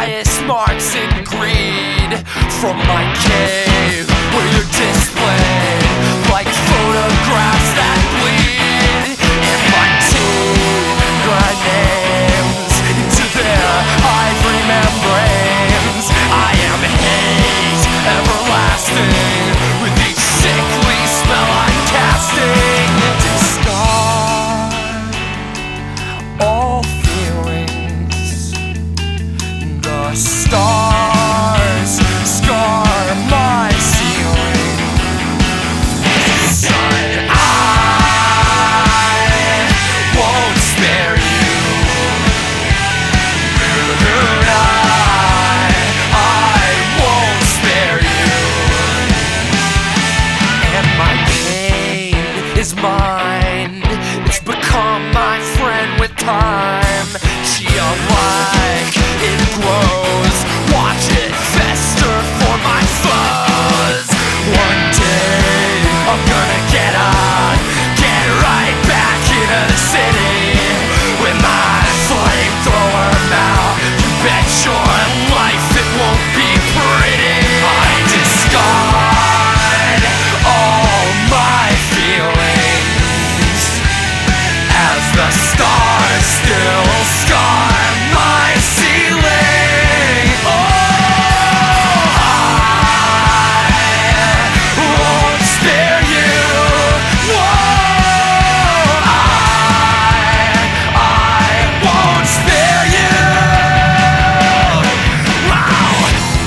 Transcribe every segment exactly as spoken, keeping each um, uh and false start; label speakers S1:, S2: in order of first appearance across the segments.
S1: bias, marks, and greed from my cave, where you're displayed like photographs that bleed. And my teeth grind names into their ivory membranes. I am hate everlasting, with each sickly spell I'm casting. Discard all feelings. The stars scar my ceiling. Son, I won't spare you. Moon, I, I won't spare you. And my pain is mine. It's become my friend with time. Geolike, it grows. Watch it fester for my foes. One day I'm gonna get out, get right back into the city with my flamethrower mouth. You bet your life it won't be pretty. I discard all my feelings as the stars still scar my ceiling. Oh, I won't spare you. Whoa, I, I won't spare you. Wow.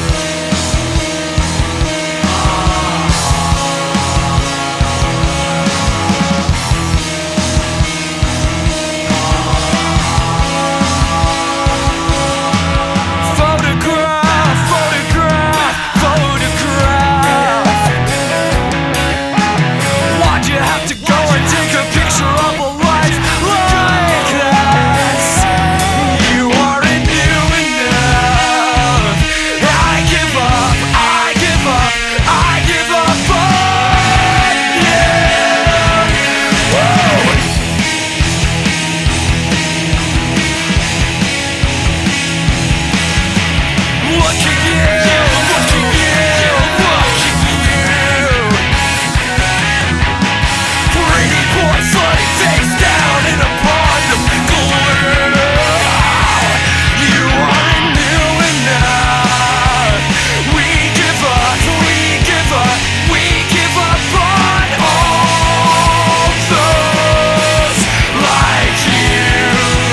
S1: Photograph, photograph, photograph. Why'd you have to go and take a picture of a life like that? You aren't new enough. I give up, I give up, I give up on you. Whoa. Look at you, look at you, look at you. Pretty boy floating face down in a pond of glue. You aren't new enough. We give up, we give up, we give up on all those like you.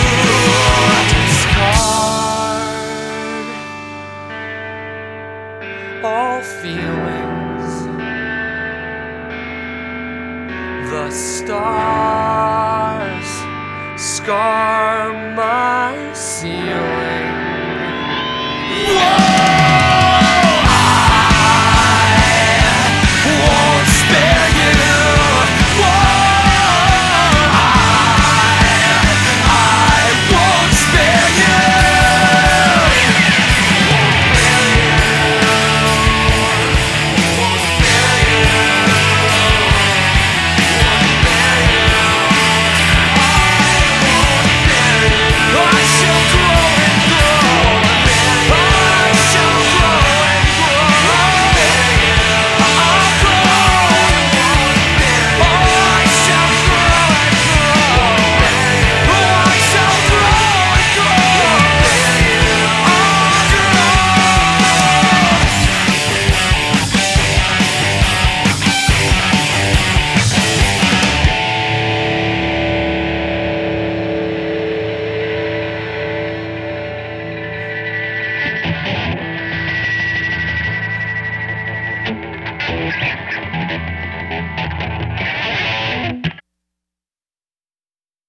S1: Discard all feelings. The stars scar